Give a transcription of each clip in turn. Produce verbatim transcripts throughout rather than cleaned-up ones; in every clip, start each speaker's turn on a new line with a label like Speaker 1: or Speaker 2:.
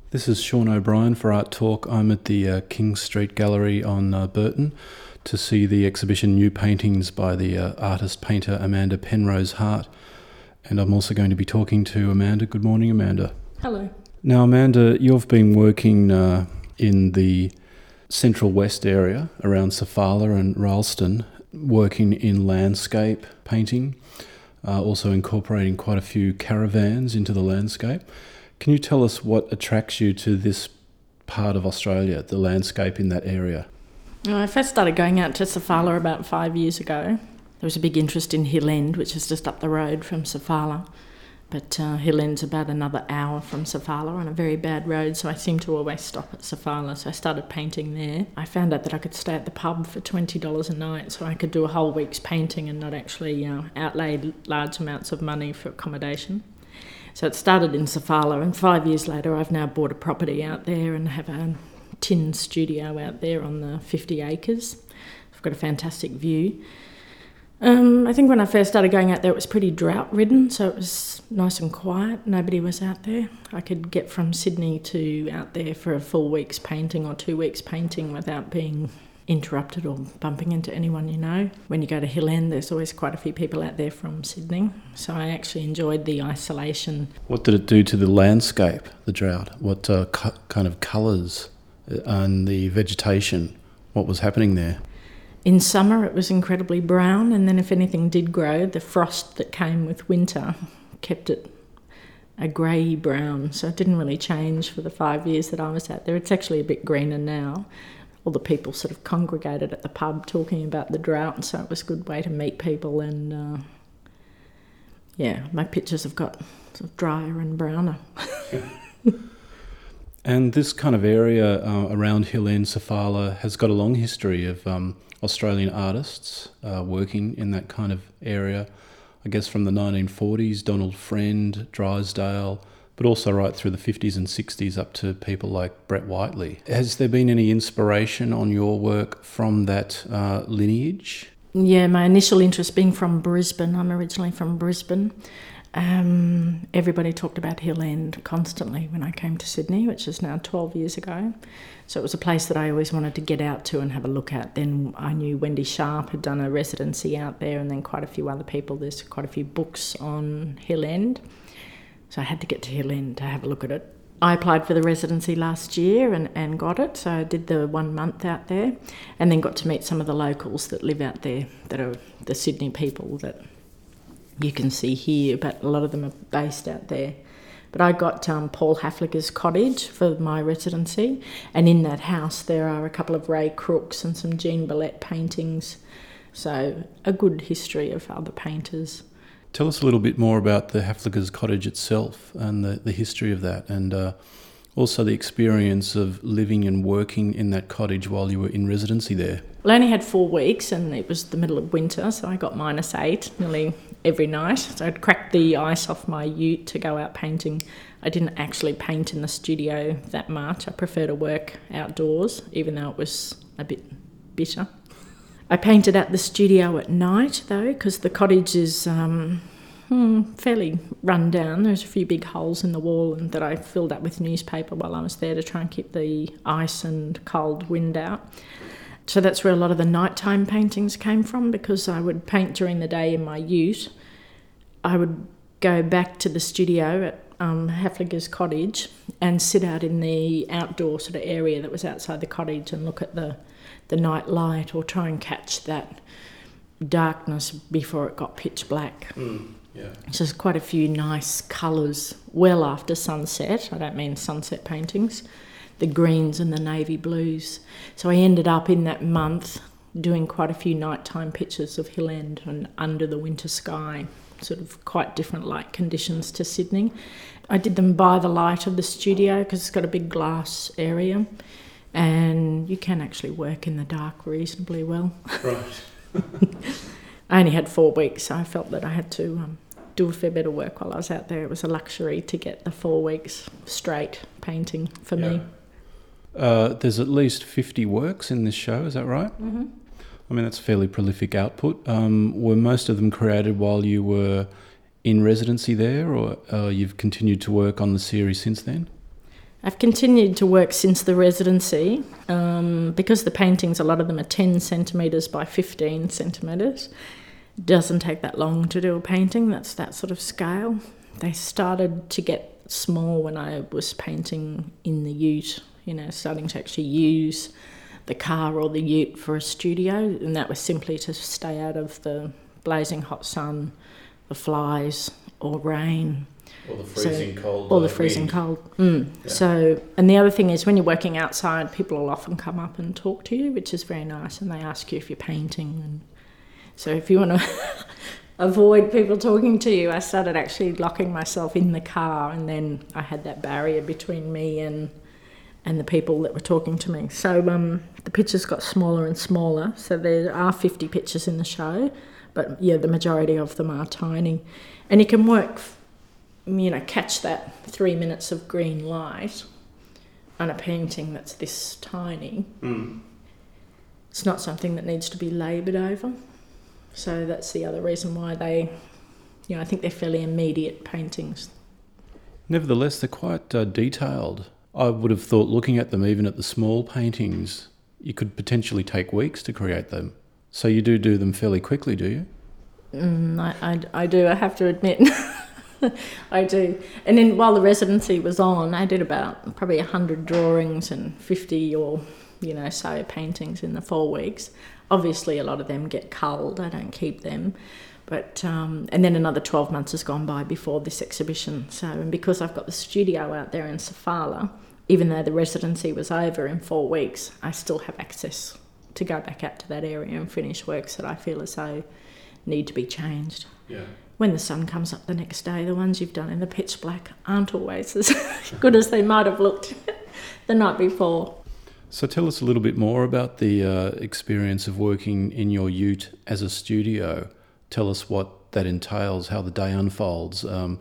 Speaker 1: This is Sean O'Brien for Art Talk. I'm at the uh, King Street Gallery on uh, Burton to see the exhibition New Paintings by the uh, artist-painter Amanda Penrose Hart. And I'm also going to be talking to Amanda. Good morning, Amanda.
Speaker 2: Hello.
Speaker 1: Now, Amanda, you've been working uh, in the Central West area around Sofala and Ralston, working in landscape painting, uh, also incorporating quite a few caravans into the landscape. Can you tell us what attracts you to this part of Australia, the landscape in that area?
Speaker 2: Well, I first started going out to Sofala about five years ago. There was a big interest in Hill End, which is just up the road from Sofala. But uh, Hill End's about another hour from Sofala on a very bad road, so I seem to always stop at Sofala. So I started painting there. I found out that I could stay at the pub for twenty dollars a night, so I could do a whole week's painting and not actually uh, outlay large amounts of money for accommodation. So it started in Sofala, and five years later I've now bought a property out there and have a tin studio out there on the fifty acres. I've got a fantastic view. Um, I think when I first started going out there it was pretty drought-ridden, so it was nice and quiet. Nobody was out there. I could get from Sydney to out there for a full week's painting or two weeks painting without being interrupted or bumping into anyone you know. When you go to Hill End, there's always quite a few people out there from Sydney, so I actually enjoyed the isolation.
Speaker 1: What did it do to the landscape, the drought? What uh, cu- kind of colours and the vegetation? What was happening there?
Speaker 2: In summer it was incredibly brown, and then if anything did grow, the frost that came with winter kept it a grey brown, so it didn't really change for the five years that I was out there. It's actually a bit greener now. All the people sort of congregated at the pub talking about the drought, so it was a good way to meet people. And uh, yeah, my pictures have got sort of drier and browner.
Speaker 1: And this kind of area uh, around Hill End, Sofala, has got a long history of um, Australian artists uh, working in that kind of area. I guess from the nineteen forties, Donald Friend, Drysdale, but also right through the fifties and sixties up to people like Brett Whiteley. Has there been any inspiration on your work from that uh, lineage?
Speaker 2: Yeah, my initial interest being from Brisbane. I'm originally from Brisbane. Um, everybody talked about Hill End constantly when I came to Sydney, which is now twelve years ago. So it was a place that I always wanted to get out to and have a look at. Then I knew Wendy Sharp had done a residency out there, and then quite a few other people. There's quite a few books on Hill End. So I had to get to Hill End to have a look at it. I applied for the residency last year and, and got it, so I did the one month out there and then got to meet some of the locals that live out there, that are the Sydney people that you can see here, but a lot of them are based out there. But I got um, Paul Hafliger's cottage for my residency, and in that house there are a couple of Ray Crooks and some Jean Bellette paintings, so a good history of other painters.
Speaker 1: Tell us a little bit more about the Hafliger's cottage itself and the, the history of that, and uh, also the experience of living and working in that cottage while you were in residency there.
Speaker 2: Well, I only had four weeks and it was the middle of winter, so I got minus eight nearly every night. So I'd cracked the ice off my ute to go out painting. I didn't actually paint in the studio that much. I prefer to work outdoors, even though it was a bit bitter. I painted at the studio at night, though, because the cottage is um, hmm, fairly run down. There's a few big holes in the wall and that I filled up with newspaper while I was there to try and keep the ice and cold wind out. So that's where a lot of the nighttime paintings came from, because I would paint during the day in my ute. I would go back to the studio at um, Hafliger's cottage and sit out in the outdoor sort of area that was outside the cottage and look at the the night light, or try and catch that darkness before it got pitch black.
Speaker 1: Mm, yeah.
Speaker 2: So there's quite a few nice colours well after sunset. I don't mean sunset paintings, the greens and the navy blues. So I ended up in that month doing quite a few nighttime pictures of Hill End and under the winter sky, sort of quite different light conditions to Sydney. I did them by the light of the studio because it's got a big glass area, and you can actually work in the dark reasonably well.
Speaker 1: Right.
Speaker 2: I only had four weeks, so I felt that I had to um, do a fair bit of work while I was out there. It was a luxury to get the four weeks straight painting for
Speaker 1: yeah.
Speaker 2: me.
Speaker 1: Uh, there's at least fifty works in this show, is that right?
Speaker 2: Mm-hmm.
Speaker 1: I mean, that's fairly prolific output. Um, were most of them created while you were in residency there, or uh, you've continued to work on the series since then?
Speaker 2: I've continued to work since the residency um, because the paintings, a lot of them are ten centimetres by fifteen centimetres. It doesn't take that long to do a painting, that's that sort of scale. They started to get small when I was painting in the ute, you know, starting to actually use the car or the ute for a studio, and that was simply to stay out of the blazing hot sun, the flies or rain.
Speaker 1: Or the freezing
Speaker 2: so,
Speaker 1: cold.
Speaker 2: Or the freezing
Speaker 1: wind.
Speaker 2: cold. Mm. Yeah. So, and the other thing is when you're working outside, people will often come up and talk to you, which is very nice, and they ask you if you're painting. And so if you want to avoid people talking to you, I started actually locking myself in the car, and then I had that barrier between me and and the people that were talking to me. So um, the pictures got smaller and smaller. So there are fifty pictures in the show, but yeah, the majority of them are tiny. And you can work, you know, catch that three minutes of green light on a painting that's this tiny. Mm. It's not something that needs to be laboured over. So that's the other reason why they, you know, I think they're fairly immediate paintings.
Speaker 1: Nevertheless, they're quite uh, detailed. I would have thought, looking at them, even at the small paintings, you could potentially take weeks to create them. So you do do them fairly quickly, do you?
Speaker 2: Mm, I, I, I do, I have to admit. I do. And then while the residency was on, I did about probably one hundred drawings and fifty or, you know, so paintings in the four weeks. Obviously, a lot of them get culled. I don't keep them. But um, and then another twelve months has gone by before this exhibition. So, and because I've got the studio out there in Sofala, even though the residency was over in four weeks, I still have access to go back out to that area and finish works that I feel as though need to be changed.
Speaker 1: Yeah.
Speaker 2: When the sun comes up the next day, the ones you've done in the pitch black aren't always as good as they might have looked the night before.
Speaker 1: So tell us a little bit more about the uh, experience of working in your ute as a studio. Tell us what that entails, how the day unfolds. Um,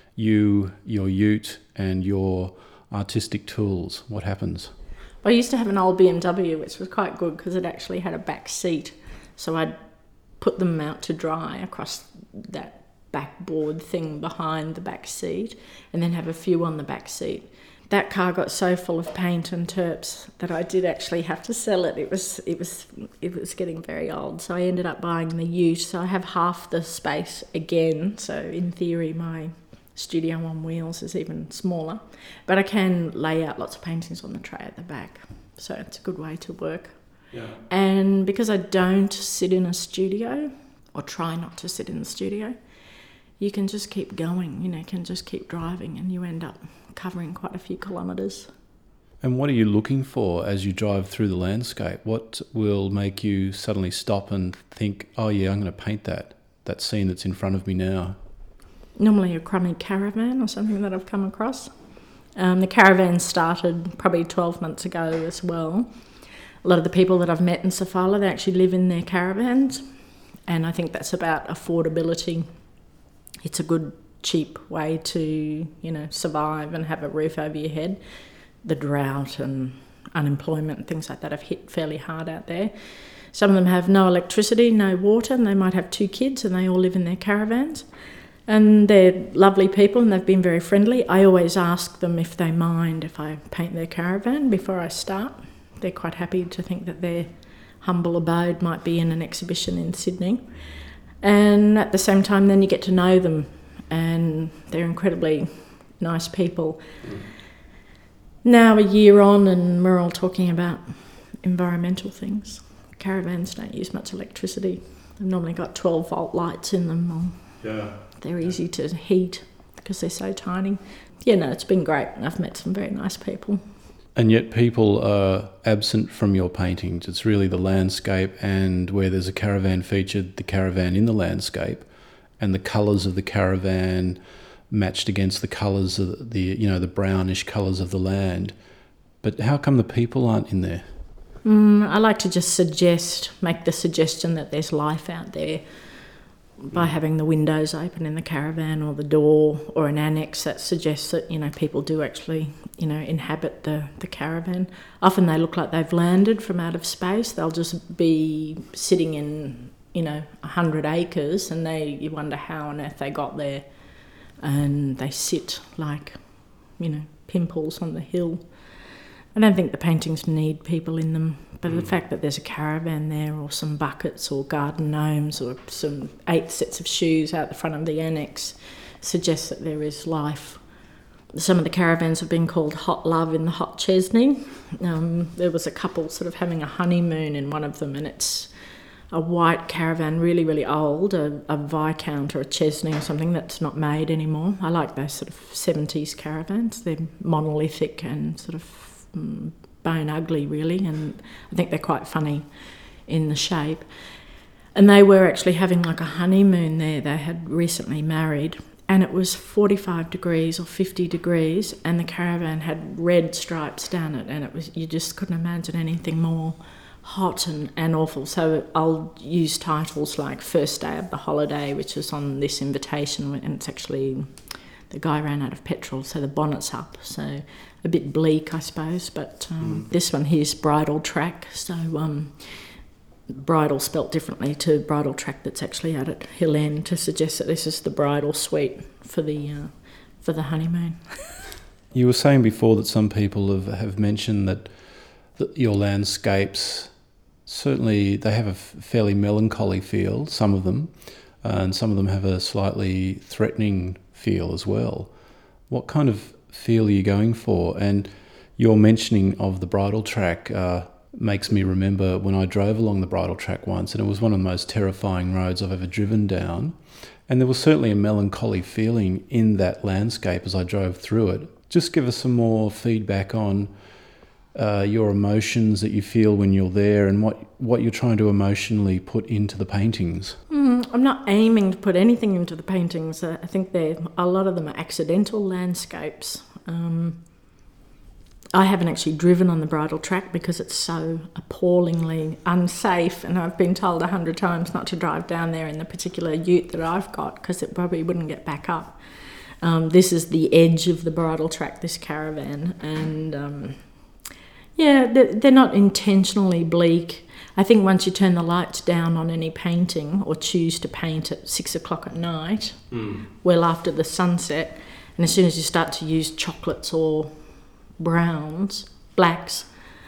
Speaker 1: you, your ute and your artistic tools, what happens?
Speaker 2: I used to have an old B M W, which was quite good because it actually had a back seat. So I'd put them out to dry across that backboard thing behind the back seat and then have a few on the back seat. That car got so full of paint and terps that I did actually have to sell it. It was it was it was getting very old, so I ended up buying the ute. So I have half the space again. So in theory, my studio on wheels is even smaller, but I can lay out lots of paintings on the tray at the back. So it's a good way to work.
Speaker 1: Yeah.
Speaker 2: And because I don't sit in a studio, or try not to sit in the studio, you can just keep going. You know, you can just keep driving, and you end up covering quite a few kilometres.
Speaker 1: And what are you looking for as you drive through the landscape? What will make you suddenly stop and think, oh yeah, I'm going to paint that, that scene that's in front of me now?
Speaker 2: Normally a crummy caravan or something that I've come across. Um, the caravan started probably twelve months ago as well. A lot of the people that I've met in Sofala, they actually live in their caravans, and I think that's about affordability. It's a good cheap way to, you know, survive and have a roof over your head. The drought and unemployment and things like that have hit fairly hard out there. Some of them have no electricity, no water, and they might have two kids and they all live in their caravans. And they're lovely people and they've been very friendly. I always ask them if they mind if I paint their caravan before I start. They're quite happy to think that their humble abode might be in an exhibition in Sydney. And at the same time, then you get to know them, and they're incredibly nice people. Mm. Now a year on and we're all talking about environmental things. Caravans don't use much electricity. They've normally got twelve volt lights in them.
Speaker 1: Yeah.
Speaker 2: They're easy to heat because they're so tiny. Yeah, no, it's been great. I've met some very nice people.
Speaker 1: And yet people are absent from your paintings. It's really the landscape, and where there's a caravan featured, the caravan in the landscape, and the colours of the caravan matched against the colours of the, you know, the brownish colours of the land. But how come the people aren't in there?
Speaker 2: Mm, I like to just suggest, make the suggestion that there's life out there by having the windows open in the caravan or the door or an annex that suggests that, you know, people do actually, you know, inhabit the, the caravan. Often they look like they've landed from out of space. They'll just be sitting in, you know, a hundred acres, and they you wonder how on earth they got there. And they sit like, you know, pimples on the hill. I don't think the paintings need people in them, but mm. the fact that there's a caravan there or some buckets or garden gnomes or some eight sets of shoes out the front of the annex suggests that there is life. Some of the caravans have been called Hot Love in the Hot Chesney. Um, there was a couple sort of having a honeymoon in one of them, and it's a white caravan, really, really old, a, a Viscount or a Chesney or something that's not made anymore. I like those sort of seventies caravans. They're monolithic and sort of um, bone ugly, really, and I think they're quite funny in the shape. And they were actually having like a honeymoon there. They had recently married, and it was forty-five degrees or fifty degrees, and the caravan had red stripes down it, and it was, you just couldn't imagine anything more hot and, and awful. So I'll use titles like First Day of the Holiday, which is on this invitation, and it's actually, the guy ran out of petrol, so the bonnet's up, so a bit bleak, I suppose. But um, mm. this one here's Bridal Track, so um, bridal spelt differently to Bridal Track that's actually out at Hill End, to suggest that this is the bridal suite for the uh, for the honeymoon.
Speaker 1: You were saying before that some people have, have mentioned that, that your landscapes, certainly they have a f- fairly melancholy feel, some of them, uh, and some of them have a slightly threatening feel as well. What kind of feel are you going for? And your mentioning of the Bridal Track uh, makes me remember when I drove along the Bridal Track once, and it was one of the most terrifying roads I've ever driven down, and there was certainly a melancholy feeling in that landscape as I drove through it. Just give us some more feedback on Uh, your emotions that you feel when you're there, and what, what you're trying to emotionally put into the paintings.
Speaker 2: Mm, I'm not aiming to put anything into the paintings. Uh, I think they're, a lot of them are accidental landscapes. Um, I haven't actually driven on the Bridal Track because it's so appallingly unsafe, and I've been told a hundred times not to drive down there in the particular ute that I've got because it probably wouldn't get back up. Um, this is the edge of the Bridal Track, this caravan, and Um, Yeah, they're not intentionally bleak. I think once you turn the lights down on any painting or choose to paint at six o'clock at night, mm. well after the sunset, and as soon as you start to use chocolates or browns, blacks,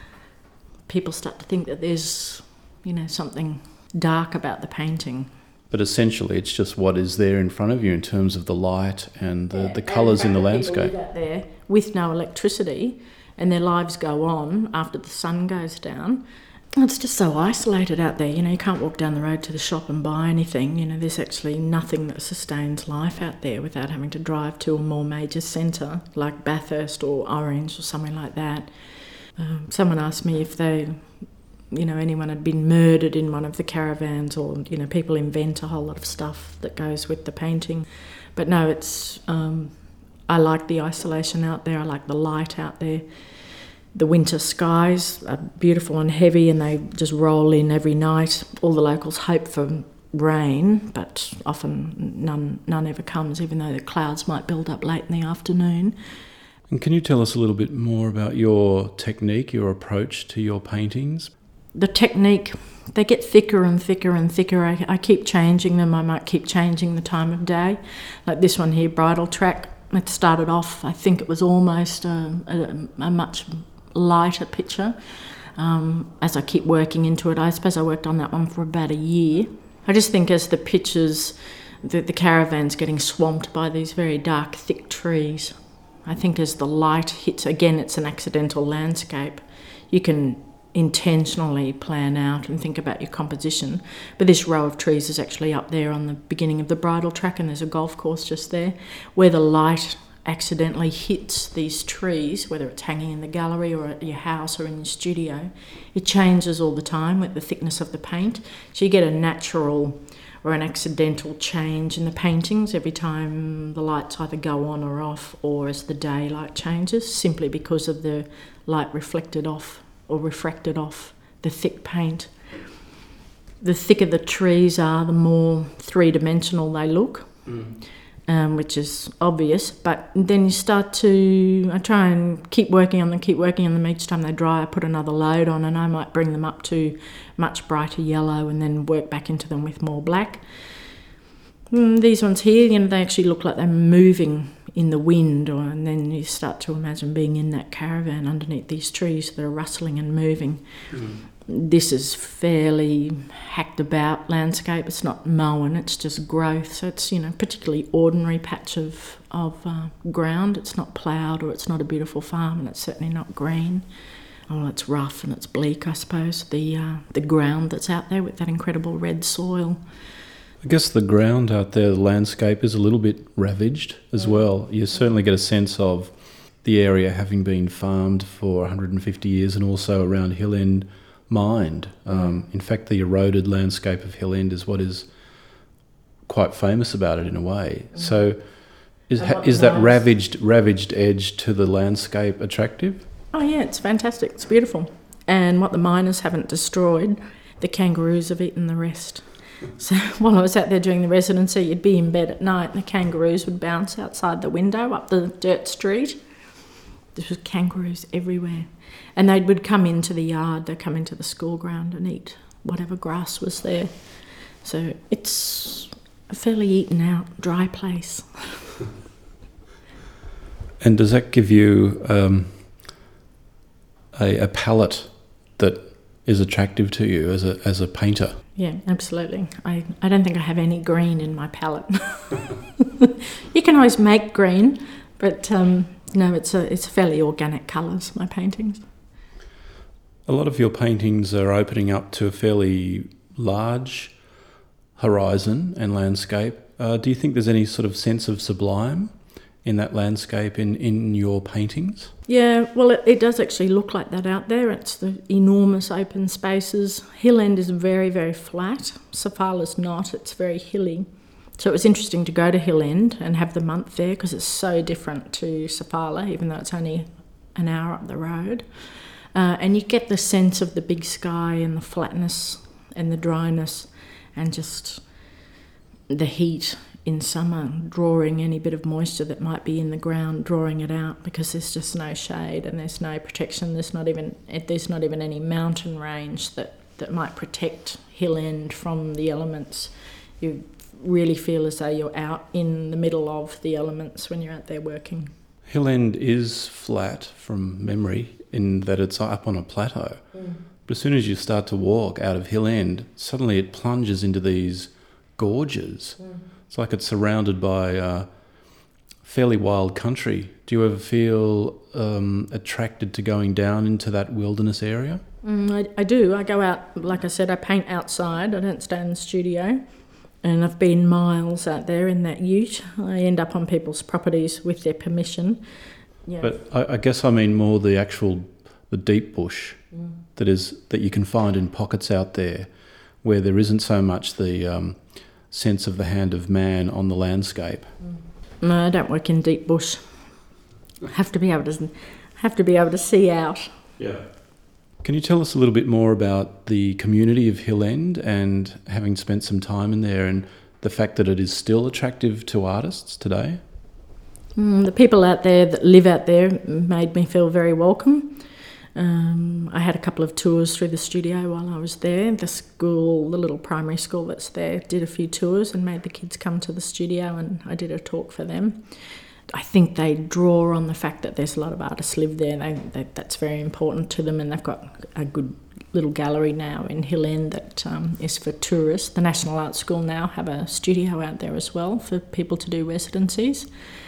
Speaker 2: people start to think that there's, you know, something dark about the painting.
Speaker 1: But essentially it's just what is there in front of you in terms of the light and the, yeah, the colours in the landscape.
Speaker 2: People live out there with no electricity, and their lives go on after the sun goes down. It's just so isolated out there. You know, you can't walk down the road to the shop and buy anything. You know, there's actually nothing that sustains life out there without having to drive to a more major centre like Bathurst or Orange or something like that. Um, someone asked me if they, you know, anyone had been murdered in one of the caravans, or, you know, people invent a whole lot of stuff that goes with the painting. But no, it's... Um, I like the isolation out there. I like the light out there. The winter skies are beautiful and heavy, and they just roll in every night. All the locals hope for rain, but often none none ever comes, even though the clouds might build up late in the afternoon.
Speaker 1: And can you tell us a little bit more about your technique, your approach to your paintings?
Speaker 2: The technique, they get thicker and thicker and thicker. I, I keep changing them. I might keep changing the time of day. Like this one here, Bridal Track. It started off, I think it was almost a, a, a much lighter picture. Um, as I keep working into it, I suppose I worked on that one for about a year. I just think as the pictures, the, the caravan's getting swamped by these very dark, thick trees. I think as the light hits, again, it's an accidental landscape. You can intentionally plan out and think about your composition. But this row of trees is actually up there on the beginning of the Bridal Track, and there's a golf course just there. Where the light accidentally hits these trees, whether it's hanging in the gallery or at your house or in your studio, it changes all the time with the thickness of the paint. So you get a natural or an accidental change in the paintings every time the lights either go on or off, or as the daylight changes, simply because of the light reflected off or refracted off the thick paint. The thicker the trees are, the more three-dimensional they look, mm. um, which is obvious. But then you start to... I try and keep working on them, keep working on them. Each time they dry, I put another load on, and I might bring them up to much brighter yellow and then work back into them with more black. Mm, these ones here, you know, they actually look like they're moving in the wind, or and then you start to imagine being in that caravan underneath these trees that are rustling and moving. Mm. This is fairly hacked about landscape. It's not mown, it's just growth. So it's, you know, particularly ordinary patch of, of uh, ground. It's not ploughed, or it's not a beautiful farm, and it's certainly not green. Oh, it's rough and it's bleak, I suppose, the uh, the ground that's out there with that incredible red soil.
Speaker 1: I guess the ground out there, the landscape, is a little bit ravaged as yeah. well. You certainly get a sense of the area having been farmed for one hundred fifty years, and also around Hill End mined. Um, in fact, the eroded landscape of Hill End is what is quite famous about it in a way. Mm. So is ha- is that ravaged ravaged edge to the landscape attractive?
Speaker 2: Oh yeah, it's fantastic. It's beautiful. And what the miners haven't destroyed, the kangaroos have eaten the rest. So while I was out there doing the residency, you'd be in bed at night and the kangaroos would bounce outside the window up the dirt street. There was kangaroos everywhere. And they would come into the yard, they'd come into the school ground and eat whatever grass was there. So it's a fairly eaten out, dry place.
Speaker 1: And does that give you um, a, a palette that is attractive to you as a as a painter?
Speaker 2: Yeah, absolutely. I, I don't think I have any green in my palette. You can always make green, but um, no, it's a it's fairly organic colours, my paintings.
Speaker 1: A lot of your paintings are opening up to a fairly large horizon and landscape. Uh, do you think there's any sort of sense of sublime in that landscape in, in your paintings?
Speaker 2: Yeah, well, it, it does actually look like that out there. It's the enormous open spaces. Hill End is very, very flat. Sofala's not. It's very hilly. So it was interesting to go to Hill End and have the month there because it's so different to Sofala, even though it's only an hour up the road. Uh, and you get the sense of the big sky and the flatness and the dryness and just the heat in summer, drawing any bit of moisture that might be in the ground, drawing it out because there's just no shade and there's no protection. There's not even there's not even any mountain range that, that might protect Hill End from the elements. You really feel as though you're out in the middle of the elements when you're out there working.
Speaker 1: Hill End is flat from memory in that it's up on a plateau. Mm. But as soon as you start to walk out of Hill End, suddenly it plunges into these gorges. Mm. It's like it's surrounded by uh, fairly wild country. Do you ever feel um, attracted to going down into that wilderness area?
Speaker 2: Mm, I, I do. I go out, like I said, I paint outside. I don't stay in the studio. And I've been miles out there in that ute. I end up on people's properties with their permission. Yeah.
Speaker 1: But I, I guess I mean more the actual, the deep bush mm. that is that you can find in pockets out there where there isn't so much the um, sense of the hand of man on the landscape.
Speaker 2: Mm. No, I don't work in deep bush. I have to be able to have to be able to see out.
Speaker 1: Yeah. Can you tell us a little bit more about the community of Hill End and having spent some time in there and the fact that it is still attractive to artists today?
Speaker 2: Mm, the people out there that live out there made me feel very welcome. Um, I had a couple of tours through the studio while I was there. The school, the little primary school that's there, did a few tours and made the kids come to the studio, and I did a talk for them. I think they draw on the fact that there's a lot of artists live there. They, they, that's very important to them, and they've got a good little gallery now in Hill End that um, is for tourists. The National Art School now have a studio out there as well for people to do residencies.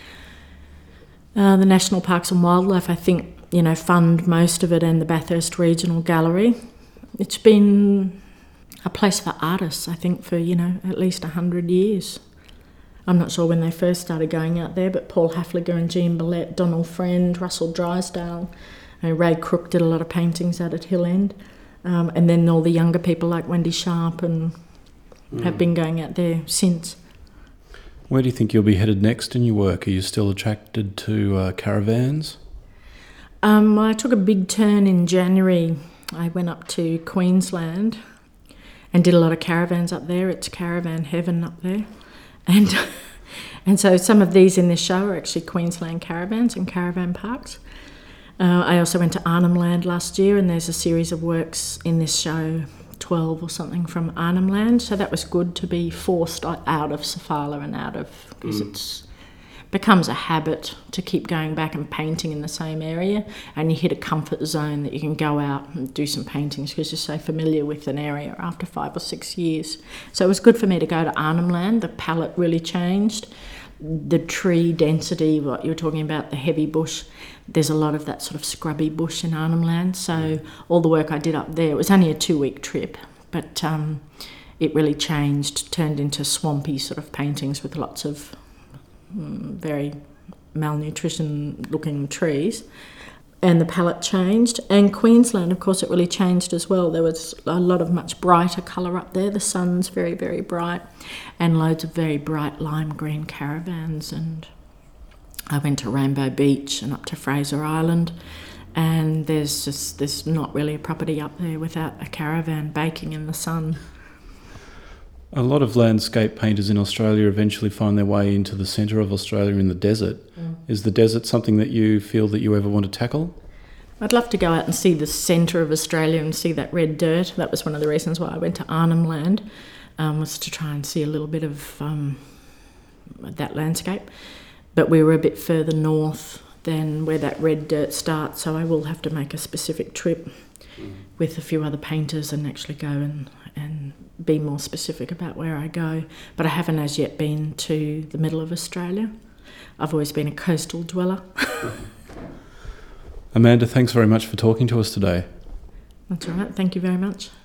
Speaker 2: Uh, the National Parks and Wildlife, I think, you know, fund most of it, and the Bathurst Regional Gallery. It's been a place for artists, I think, for, you know, at least one hundred years. I'm not sure when they first started going out there, but Paul Hafliger and Jean Billette, Donald Friend, Russell Drysdale, and Ray Crook did a lot of paintings out at Hill End. Um, and then all the younger people like Wendy Sharp and mm. have been going out there since.
Speaker 1: Where do you think you'll be headed next in your work? Are you still attracted to uh, caravans?
Speaker 2: Um, I took a big turn in January. I went up to Queensland and did a lot of caravans up there. It's caravan heaven up there. And and so some of these in this show are actually Queensland caravans and caravan parks. Uh, I also went to Arnhem Land last year, and there's a series of works in this show, twelve or something, from Arnhem Land. So that was good to be forced out of Sofala and out of, because mm. it's becomes a habit to keep going back and painting in the same area, and you hit a comfort zone that you can go out and do some paintings because you're so familiar with an area after five or six years. So it was good for me to go to Arnhem Land. The palette really changed. The tree density, what you were talking about, the heavy bush, there's a lot of that sort of scrubby bush in Arnhem Land. So all the work I did up there, it was only a two-week trip, but um, it really changed, turned into swampy sort of paintings with lots of um, very malnutrition-looking trees. And the palette changed. And Queensland, of course, it really changed as well. There was a lot of much brighter colour up there. The sun's very, very bright, and loads of very bright lime green caravans. And I went to Rainbow Beach and up to Fraser Island, and there's just there's not really a property up there without a caravan baking in the sun.
Speaker 1: A lot of landscape painters in Australia eventually find their way into the centre of Australia in the desert. Mm. Is the desert something that you feel that you ever want to tackle?
Speaker 2: I'd love to go out and see the centre of Australia and see that red dirt. That was one of the reasons why I went to Arnhem Land, um, was to try and see a little bit of um, that landscape. But we were a bit further north than where that red dirt starts, so I will have to make a specific trip mm. with a few other painters and actually go and, and be more specific about where I go. But I haven't as yet been to the middle of Australia. I've always been a coastal dweller.
Speaker 1: Amanda, thanks very much for talking to us today.
Speaker 2: That's all right. Thank you very much.